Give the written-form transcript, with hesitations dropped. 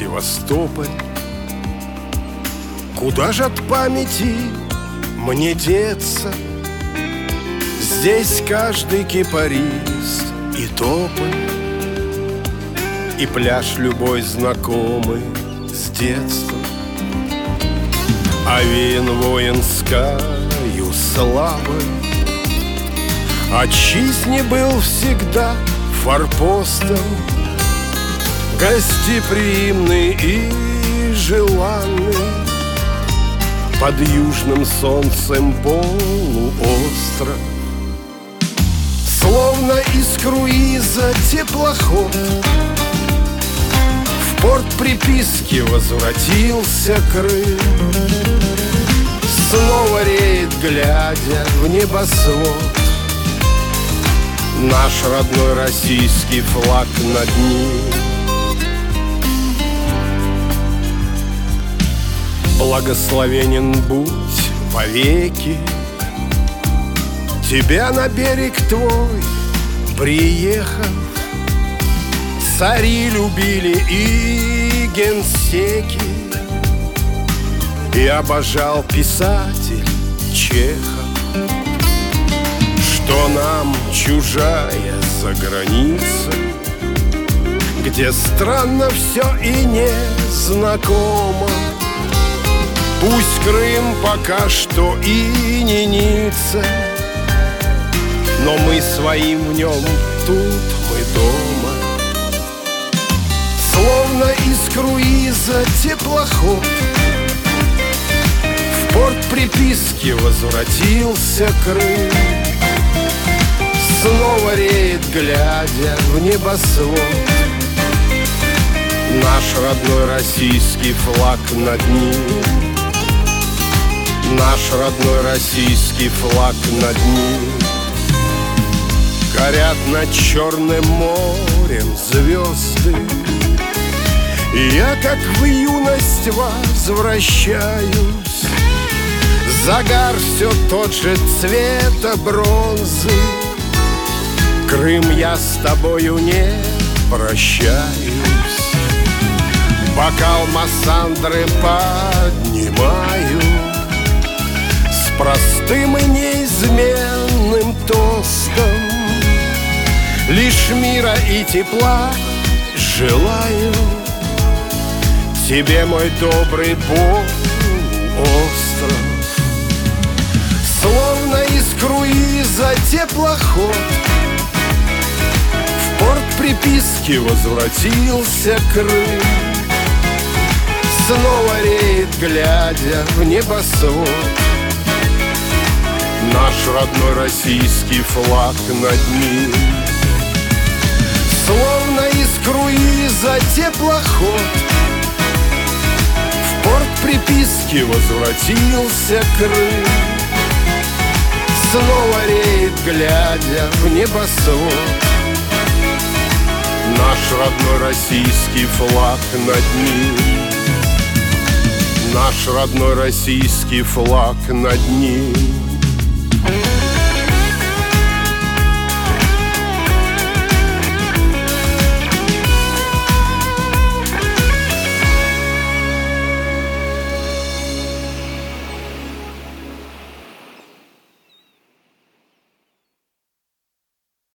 Севастополь. Куда же от памяти мне деться? Здесь каждый кипарис и тополь, и пляж любой знакомый с детства, овеян воинскою славой. Отчизне был всегда форпостом, гостеприимный и желанный, под южным солнцем полуостров. Словно из круиза теплоход в порт приписки возвратился Крым. Снова реет, глядя в небосвод, наш родной российский флаг над ним. Благословенен будь вовеки, тебя на берег твой приехав, цари любили и генсеки, и обожал писатель Чехов. Что нам чужая заграница, где странно все и незнакомо. Пусть Крым пока что и не Ницца, но мы своим в нем тут, мы дома. Словно из круиза теплоход в порт приписки возвратился Крым. Снова реет, глядя в небосвод, наш родной российский флаг над ним. Наш родной российский флаг над ним. Горят над Черным морем звезды, и я, как в юность, возвращаюсь. Загар все тот же цвета бронзы. Крым, я с тобою не прощаюсь. Бокал Массандры поднимаю с простым и неизменным тостом. Лишь мира и тепла желаю тебе, мой добрый полуостров. Словно из круиза теплоход в порт приписки возвратился Крым. Снова реет, глядя в небосвод, наш родной российский флаг над ним. Словно из круиза теплоход в порт приписки возвратился Крым. Снова реет, глядя в небосвод, наш родной российский флаг над ним. Наш родной российский флаг над ним.